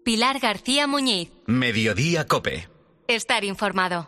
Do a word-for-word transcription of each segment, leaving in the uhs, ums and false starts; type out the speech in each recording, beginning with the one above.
Pilar García Muñiz. Mediodía COPE. Estar informado.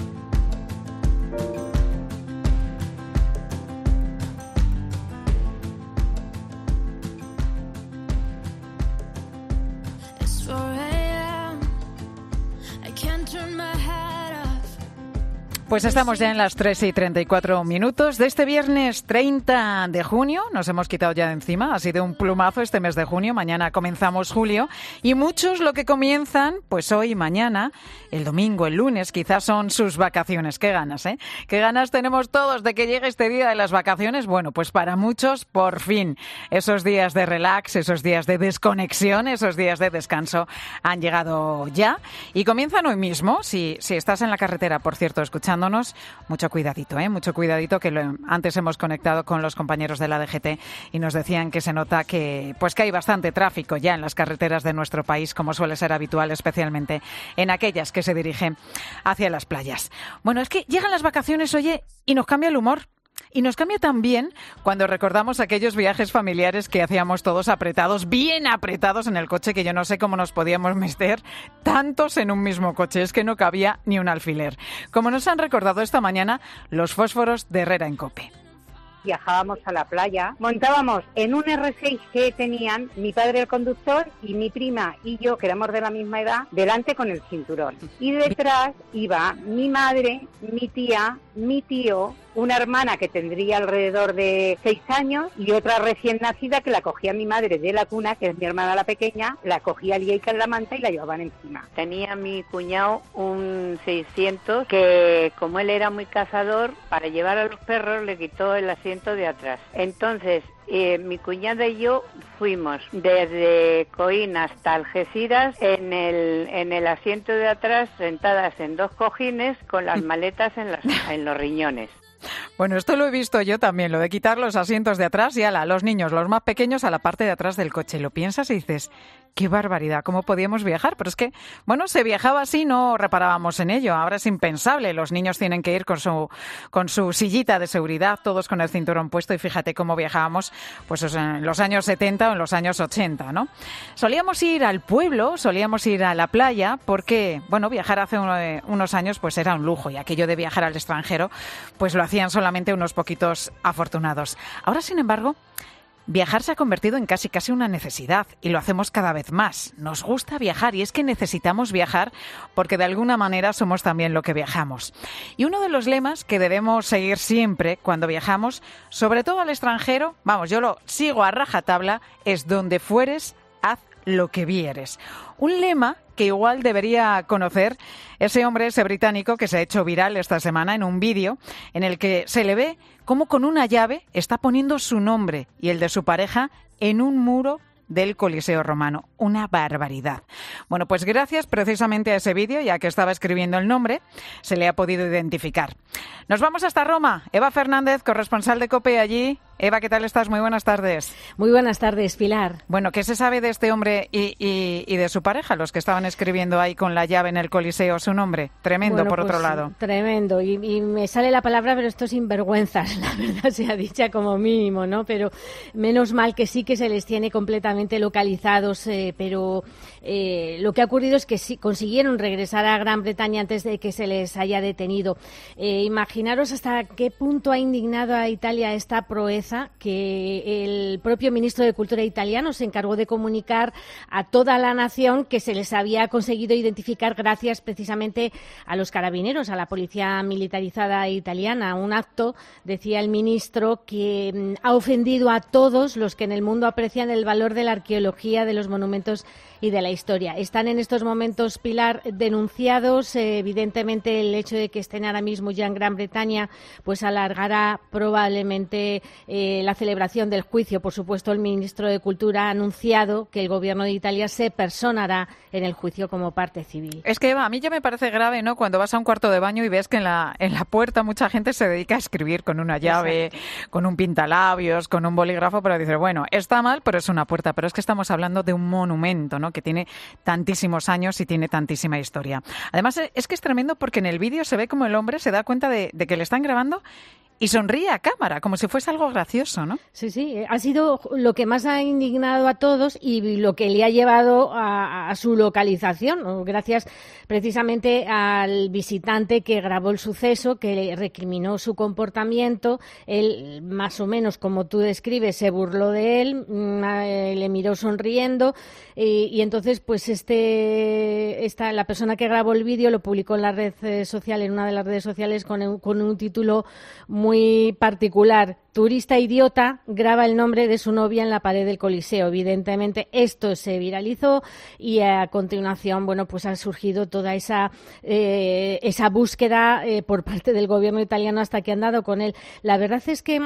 Pues estamos ya en las tres y treinta y cuatro minutos de este viernes treinta de junio. Nos hemos quitado ya de encima. Ha sido un plumazo este mes de junio. Mañana comenzamos julio. Y muchos lo que comienzan, pues hoy, mañana, el domingo, el lunes, quizás son sus vacaciones. Qué ganas, ¿eh? Qué ganas tenemos todos de que llegue este día de las vacaciones. Bueno, pues para muchos, por fin, esos días de relax, esos días de desconexión, esos días de descanso han llegado ya. Y comienzan hoy mismo. Si, si estás en la carretera, por cierto, escuchando, mucho cuidadito, ¿eh? Mucho cuidadito, que lo, antes hemos conectado con los compañeros de la D G T y nos decían que se nota que, pues que hay bastante tráfico ya en las carreteras de nuestro país, como suele ser habitual, especialmente en aquellas que se dirigen hacia las playas. Bueno, es que llegan las vacaciones, oye, y nos cambia el humor. Y nos cambia también cuando recordamos aquellos viajes familiares que hacíamos todos apretados, bien apretados en el coche, que yo no sé cómo nos podíamos meter tantos en un mismo coche. Es que no cabía ni un alfiler. Como nos han recordado esta mañana los fósforos de Herrera en COPE. Viajábamos a la playa, montábamos en un erre seis que tenían mi padre el conductor y mi prima y yo, que éramos de la misma edad, delante con el cinturón. Y detrás iba mi madre, mi tía, mi tío, una hermana que tendría alrededor de seis años y otra recién nacida que la cogía mi madre de la cuna, que es mi hermana la pequeña, la cogía Lieika en la manta y la llevaban encima. Tenía mi cuñado un seiscientos que, como él era muy cazador, para llevar a los perros le quitó el asiento de atrás. Entonces, Eh, mi cuñada y yo fuimos desde Coín hasta Algeciras en el en el asiento de atrás, sentadas en dos cojines con las maletas en, las, en los riñones. Bueno, esto lo he visto yo también, lo de quitar los asientos de atrás y ala, los niños, los más pequeños, a la parte de atrás del coche. Lo piensas y dices, qué barbaridad, ¿cómo podíamos viajar? Pero es que, bueno, se viajaba así, no reparábamos en ello. Ahora es impensable, los niños tienen que ir con su con su sillita de seguridad, todos con el cinturón puesto, y fíjate cómo viajábamos pues en los años setenta o en los años ochenta, ¿no? Solíamos ir al pueblo, solíamos ir a la playa, porque, bueno, viajar hace unos años pues era un lujo, y aquello de viajar al extranjero pues lo hacían solamente unos poquitos afortunados. Ahora, sin embargo, viajar se ha convertido en casi casi una necesidad, y lo hacemos cada vez más. Nos gusta viajar, y es que necesitamos viajar porque de alguna manera somos también lo que viajamos. Y uno de los lemas que debemos seguir siempre cuando viajamos, sobre todo al extranjero, vamos, yo lo sigo a rajatabla, es: donde fueres, haz lo que vieres. Un lema que igual debería conocer ese hombre, ese británico, que se ha hecho viral esta semana en un vídeo en el que se le ve cómo con una llave está poniendo su nombre y el de su pareja en un muro del Coliseo Romano. Una barbaridad. Bueno, pues gracias precisamente a ese vídeo, ya que estaba escribiendo el nombre, se le ha podido identificar. Nos vamos hasta Roma. Eva Fernández, corresponsal de COPE allí. Eva, ¿qué tal estás? Muy buenas tardes. Muy buenas tardes, Pilar. Bueno, ¿qué se sabe de este hombre y, y, y de su pareja, los que estaban escribiendo ahí con la llave en el Coliseo su nombre? Tremendo, bueno, por pues, otro lado. Tremendo. Y, y me sale la palabra, pero esto es sinvergüenzas, la verdad sea dicha, como mínimo, ¿no? Pero menos mal que sí que se les tiene completamente localizados, eh, pero eh, lo que ha ocurrido es que sí consiguieron regresar a Gran Bretaña antes de que se les haya detenido. Eh, imaginaros hasta qué punto ha indignado a Italia esta proeza, que el propio ministro de Cultura italiano se encargó de comunicar a toda la nación que se les había conseguido identificar gracias precisamente a los carabineros, a la policía militarizada italiana. Un acto, decía el ministro, que ha ofendido a todos los que en el mundo aprecian el valor de la arqueología, de los monumentos y de la historia. Están en estos momentos, Pilar, denunciados. Eh, evidentemente el hecho de que estén ahora mismo ya en Gran Bretaña pues alargará probablemente eh, la celebración del juicio. Por supuesto, el ministro de Cultura ha anunciado que el gobierno de Italia se personará en el juicio como parte civil. Es que, Eva, a mí ya me parece grave, ¿no?, cuando vas a un cuarto de baño y ves que en la, en la puerta mucha gente se dedica a escribir con una llave, exacto, con un pintalabios, con un bolígrafo, pero dices, bueno, está mal, pero es una puerta. Pero es que estamos hablando de un monumento, ¿no?, que tiene tantísimos años y tiene tantísima historia. Además, es que es tremendo porque en el vídeo se ve como el hombre se da cuenta de, de que le están grabando y sonríe a cámara, como si fuese algo gracioso, ¿no? Sí, sí, ha sido lo que más ha indignado a todos y lo que le ha llevado a, a su localización, ¿no? Gracias precisamente al visitante que grabó el suceso, que recriminó su comportamiento. Él, más o menos como tú describes, se burló de él, le miró sonriendo y, y entonces pues este esta la persona que grabó el vídeo lo publicó en la red social, en una de las redes sociales, con un, con un título muy particular: turista idiota graba el nombre de su novia en la pared del Coliseo. Evidentemente esto se viralizó y a continuación, bueno, pues ha surgido toda esa eh, esa búsqueda eh, por parte del gobierno italiano hasta que han dado con él. La verdad es que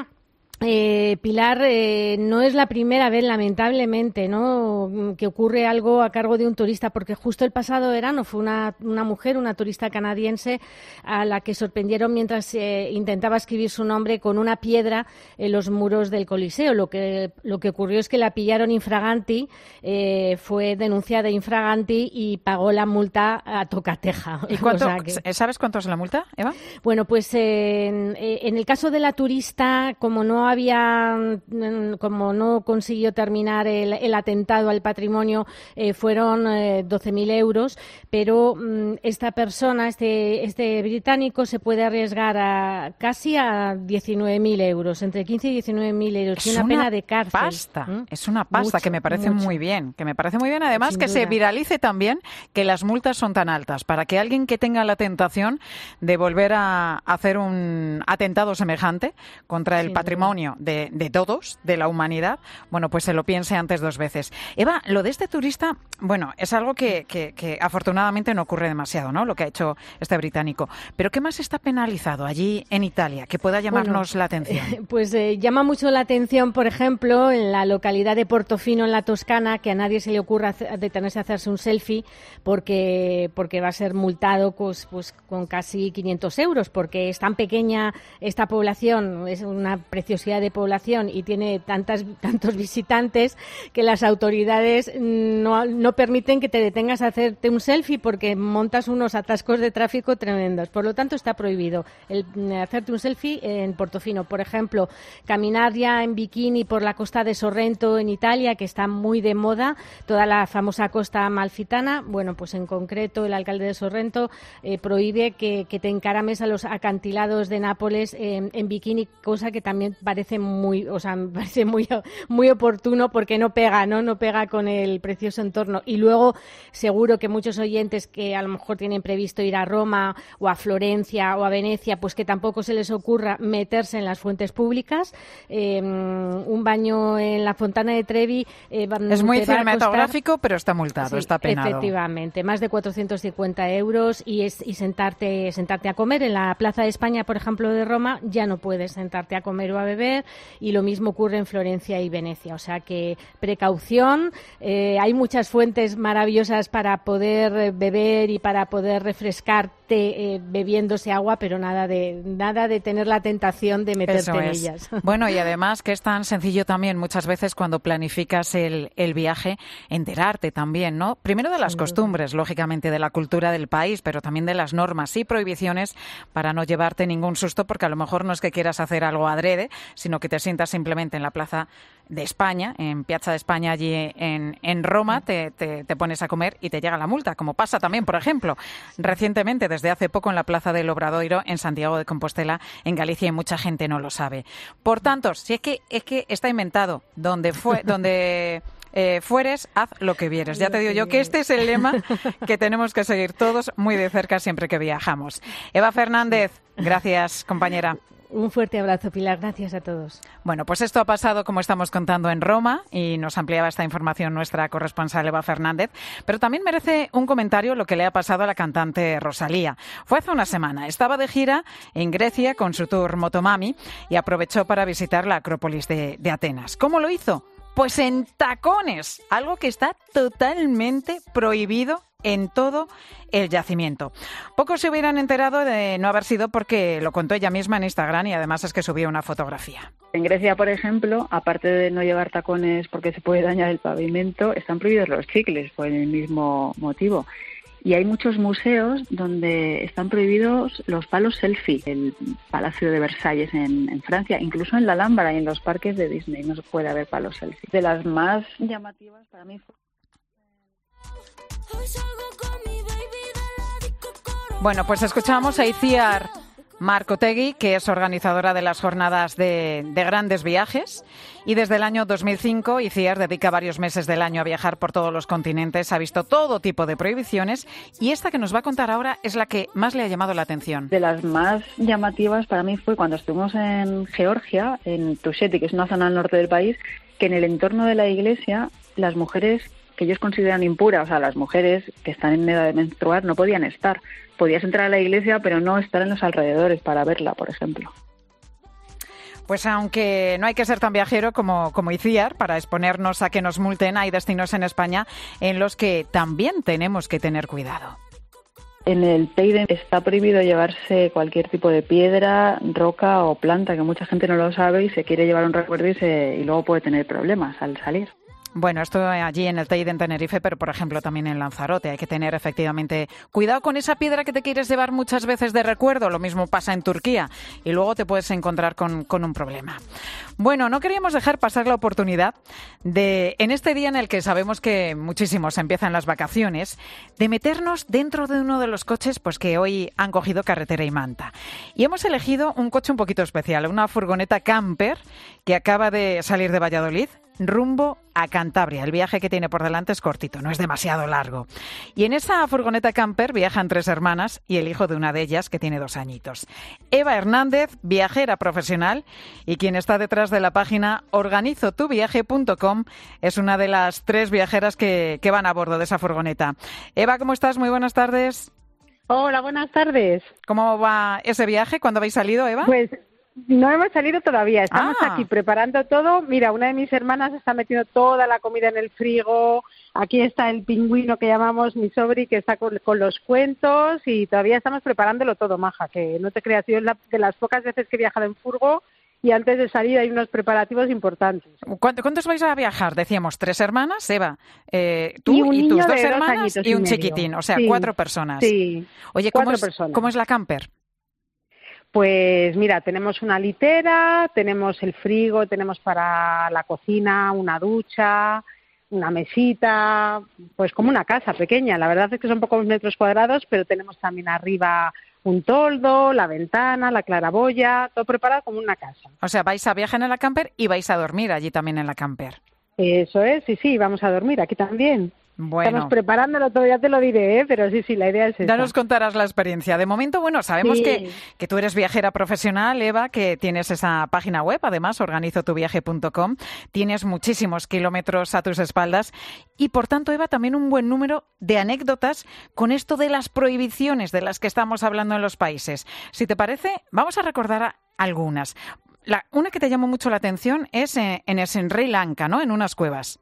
Eh, Pilar, eh, no es la primera vez, lamentablemente, ¿no?, que ocurre algo a cargo de un turista, porque justo el pasado verano fue una, una mujer, una turista canadiense, a la que sorprendieron mientras eh, intentaba escribir su nombre con una piedra en los muros del Coliseo. Lo que, lo que ocurrió es que la pillaron infraganti, eh, fue denunciada infraganti y pagó la multa a tocateja. ¿Y cuánto, o sea que... ¿Sabes cuánto es la multa, Eva? Bueno, pues eh, en, en el caso de la turista, como no había, como no consiguió terminar el, el atentado al patrimonio, eh, fueron eh, doce mil euros, pero mm, esta persona, este, este británico, se puede arriesgar a casi a diecinueve mil euros, entre quince y diecinueve mil euros, y una, una pena de cárcel. Pasta, ¿Mm? Es una pasta, mucho, que me parece mucho. muy bien, que me parece muy bien, además Sin que duda. se viralice también que las multas son tan altas, para que alguien que tenga la tentación de volver a hacer un atentado semejante contra el Sin patrimonio De, de todos, de la humanidad, bueno, pues se lo piense antes dos veces. Eva, lo de este turista, bueno, es algo que, que, que afortunadamente no ocurre demasiado, ¿no?, lo que ha hecho este británico. Pero ¿qué más está penalizado allí en Italia que pueda llamarnos bueno, la atención? Eh, pues eh, llama mucho la atención, por ejemplo, en la localidad de Portofino, en la Toscana, que a nadie se le ocurra detenerse a hacerse un selfie porque, porque va a ser multado pues, pues con casi quinientos euros, porque es tan pequeña esta población, es una preciosidad de población y tiene tantas tantos visitantes que las autoridades no, no permiten que te detengas a hacerte un selfie porque montas unos atascos de tráfico tremendos. Por lo tanto, está prohibido el hacerte un selfie en Portofino. Por ejemplo, caminar ya en bikini por la costa de Sorrento en Italia, que está muy de moda, toda la famosa costa amalfitana. Bueno, pues en concreto el alcalde de Sorrento eh, prohíbe que, que te encarames a los acantilados de Nápoles eh, en bikini, cosa que también parece muy, o sea, me parece muy, muy oportuno porque no pega, ¿no? No pega con el precioso entorno. Y luego, seguro que muchos oyentes que a lo mejor tienen previsto ir a Roma o a Florencia o a Venecia, pues que tampoco se les ocurra meterse en las fuentes públicas. Eh, un baño en la Fontana de Trevi eh, es muy costar... cinematográfico, pero está multado, sí, está penado. Efectivamente, más de cuatrocientos cincuenta euros y, es, y sentarte, sentarte a comer. En la Plaza de España, por ejemplo, de Roma, ya no puedes sentarte a comer o a beber, y lo mismo ocurre en Florencia y Venecia. O sea que precaución, eh, hay muchas fuentes maravillosas para poder beber y para poder refrescarte eh, bebiéndose agua, pero nada de nada de tener la tentación de meterte en ellas. Bueno, y además que es tan sencillo también muchas veces cuando planificas el, el viaje, enterarte también, ¿no? Primero de las Sin costumbres, duda. lógicamente, de la cultura del país, pero también de las normas y prohibiciones para no llevarte ningún susto, porque a lo mejor no es que quieras hacer algo adrede, sino que te sientas simplemente en la Plaza de España, en Piazza de España, allí en, en Roma, te, te, te pones a comer y te llega la multa, como pasa también, por ejemplo, recientemente, desde hace poco, en la Plaza del Obradoiro, en Santiago de Compostela, en Galicia, y mucha gente no lo sabe. Por tanto, si es que es que está inventado, donde fue, donde eh, fueres, haz lo que vieres. Ya te digo yo que este es el lema que tenemos que seguir todos muy de cerca siempre que viajamos. Eva Fernández, gracias, compañera. Un fuerte abrazo, Pilar. Gracias a todos. Bueno, pues esto ha pasado, como estamos contando, en Roma, y nos ampliaba esta información nuestra corresponsal Eva Fernández. Pero también merece un comentario lo que le ha pasado a la cantante Rosalía. Fue hace una semana. Estaba de gira en Grecia con su tour Motomami y aprovechó para visitar la Acrópolis de, de Atenas. ¿Cómo lo hizo? Pues en tacones, algo que está totalmente prohibido en todo el yacimiento. Pocos se hubieran enterado de no haber sido porque lo contó ella misma en Instagram, y además es que subió una fotografía. En Grecia, por ejemplo, aparte de no llevar tacones porque se puede dañar el pavimento, están prohibidos los chicles por el mismo motivo. Y hay muchos museos donde están prohibidos los palos selfie. El Palacio de Versalles en, en Francia, incluso en la Alhambra y en los parques de Disney no se puede haber palos selfie. De las más llamativas para mí fue... Bueno, pues escuchamos a Itziar Marcotegui, que es organizadora de las jornadas de, de grandes viajes, y desde el año dos mil cinco Itziar dedica varios meses del año a viajar por todos los continentes, ha visto todo tipo de prohibiciones, y esta que nos va a contar ahora es la que más le ha llamado la atención. De las más llamativas para mí fue cuando estuvimos en Georgia, en Tusheti, que es una zona al norte del país, que en el entorno de la iglesia las mujeres que ellos consideran impuras, o sea, las mujeres que están en edad de menstruar no podían estar. Podías entrar a la iglesia, pero no estar en los alrededores para verla, por ejemplo. Pues aunque no hay que ser tan viajero como, como Itziar para exponernos a que nos multen, hay destinos en España en los que también tenemos que tener cuidado. En el Teide está prohibido llevarse cualquier tipo de piedra, roca o planta, que mucha gente no lo sabe y se quiere llevar un recuerdo y, se, y luego puede tener problemas al salir. Bueno, esto allí en el Teide en Tenerife, pero por ejemplo también en Lanzarote. Hay que tener efectivamente cuidado con esa piedra que te quieres llevar muchas veces de recuerdo. Lo mismo pasa en Turquía y luego te puedes encontrar con, con un problema. Bueno, no queríamos dejar pasar la oportunidad de, en este día en el que sabemos que muchísimos empiezan las vacaciones, de meternos dentro de uno de los coches pues que hoy han cogido carretera y manta. Y hemos elegido un coche un poquito especial, una furgoneta camper que acaba de salir de Valladolid rumbo a Cantabria. El viaje que tiene por delante es cortito, no es demasiado largo. Y en esa furgoneta camper viajan tres hermanas y el hijo de una de ellas, que tiene dos añitos. Eva Hernández, viajera profesional y quien está detrás de la página organizo tu viaje punto com, es una de las tres viajeras que, que van a bordo de esa furgoneta. Eva, ¿cómo estás? Muy buenas tardes. Hola, buenas tardes. ¿Cómo va ese viaje? ¿Cuándo habéis salido, Eva? Pues no hemos salido todavía, estamos Ah. aquí preparando todo. Mira, una de mis hermanas está metiendo toda la comida en el frigo. Aquí está el pingüino que llamamos mi sobri, que está con, con los cuentos, y todavía estamos preparándolo todo, maja, que no te creas, yo es la, de las pocas veces que he viajado en furgo y antes de salir hay unos preparativos importantes. ¿Cuánto- ¿Cuántos vais a viajar? Decíamos, tres hermanas, Eva, eh, tú Y un y, niño tus de dos dos hermanas añitos y y un medio. chiquitín, o sea, Sí. cuatro personas. Sí, Oye, ¿cómo cuatro es, personas. ¿cómo es la camper? Pues mira, tenemos una litera, tenemos el frigo, tenemos para la cocina, una ducha, una mesita, pues como una casa pequeña. La verdad es que son pocos metros cuadrados, pero tenemos también arriba un toldo, la ventana, la claraboya, todo preparado como una casa. O sea, vais a viajar en la camper y vais a dormir allí también en la camper. Eso es, sí, sí, vamos a dormir aquí también. Bueno, Estamos preparándolo todo, ya te lo diré, ¿eh? Pero sí, sí, la idea es esa. ya nos contarás la experiencia. De momento, bueno, sabemos Sí. que, que tú eres viajera profesional, Eva, que tienes esa página web, además, organizo tu viaje punto com. Tienes muchísimos kilómetros a tus espaldas y, por tanto, Eva, también un buen número de anécdotas con esto de las prohibiciones de las que estamos hablando en los países. Si te parece, vamos a recordar a- algunas. La, una que te llamó mucho la atención es en, en Sri Lanka, ¿no? En unas cuevas.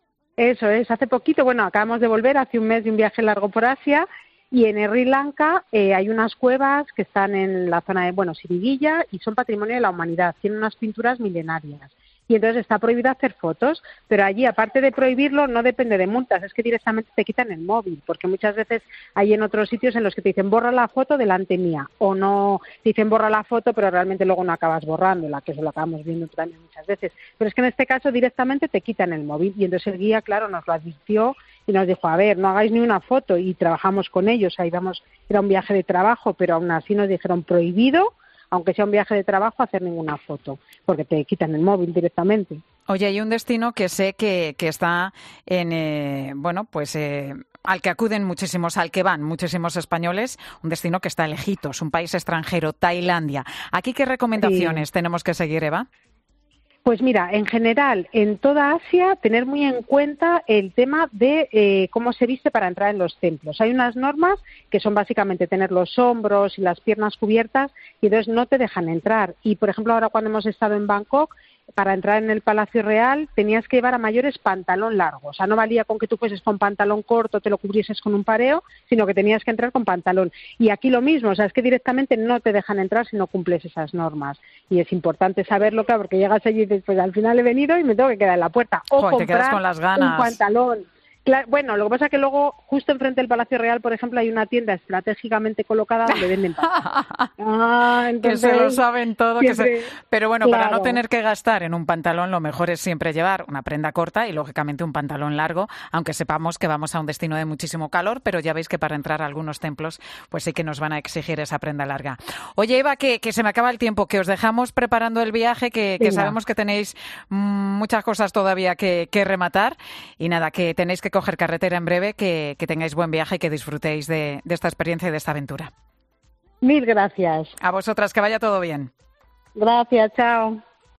Eso es, hace poquito, bueno, acabamos de volver hace un mes de un viaje largo por Asia y en Sri Lanka eh, hay unas cuevas que están en la zona de, bueno, Siriguilla y son patrimonio de la humanidad, tienen unas pinturas milenarias. Y entonces está prohibido hacer fotos, pero allí, aparte de prohibirlo, no depende de multas, es que directamente te quitan el móvil, porque muchas veces hay en otros sitios en los que te dicen borra la foto delante mía, o no, te dicen borra la foto, pero realmente luego no acabas borrándola, que eso lo acabamos viendo también muchas veces. Pero es que en este caso directamente te quitan el móvil, y entonces el guía, claro, nos lo advirtió y nos dijo, a ver, no hagáis ni una foto, y trabajamos con ellos, ahí vamos, era un viaje de trabajo, pero aún así nos dijeron prohibido, aunque sea un viaje de trabajo, hacer ninguna foto, porque te quitan el móvil directamente. Oye, hay un destino que sé que, que está en, eh, bueno, pues eh, al que acuden muchísimos, al que van muchísimos españoles, un destino que está lejitos, un país extranjero, Tailandia. ¿Aquí qué recomendaciones Sí. tenemos que seguir, Eva? Pues mira, en general, en toda Asia, tener muy en cuenta el tema de eh, cómo se viste para entrar en los templos. Hay unas normas que son básicamente tener los hombros y las piernas cubiertas y entonces no te dejan entrar. Y, por ejemplo, ahora cuando hemos estado en Bangkok, para entrar en el Palacio Real tenías que llevar a mayores pantalón largo. O sea, no valía con que tú fueses con pantalón corto, te lo cubrieses con un pareo, sino que tenías que entrar con pantalón. Y aquí lo mismo, o sea, es que directamente no te dejan entrar si no cumples esas normas. Y es importante saberlo, claro, porque llegas allí y dices, pues al final he venido y me tengo que quedar en la puerta. O Joder, te quedas comprar con las ganas. un pantalón. Claro, bueno, lo que pasa es que luego, justo enfrente del Palacio Real, por ejemplo, hay una tienda estratégicamente colocada donde venden pantalones. Ah, entonces, que se lo saben todo. Siempre, que se... Pero bueno, claro. para no tener que gastar en un pantalón, lo mejor es siempre llevar una prenda corta y, lógicamente, un pantalón largo, aunque sepamos que vamos a un destino de muchísimo calor, pero ya veis que para entrar a algunos templos, pues sí que nos van a exigir esa prenda larga. Oye, Eva, que, que se me acaba el tiempo, que os dejamos preparando el viaje, que, que sabemos que tenéis mmm, muchas cosas todavía que, que rematar, y nada, que tenéis que coger carretera en breve, que, que tengáis buen viaje y que disfrutéis de, de esta experiencia y de esta aventura. Mil gracias. A vosotras, que vaya todo bien. Gracias, chao.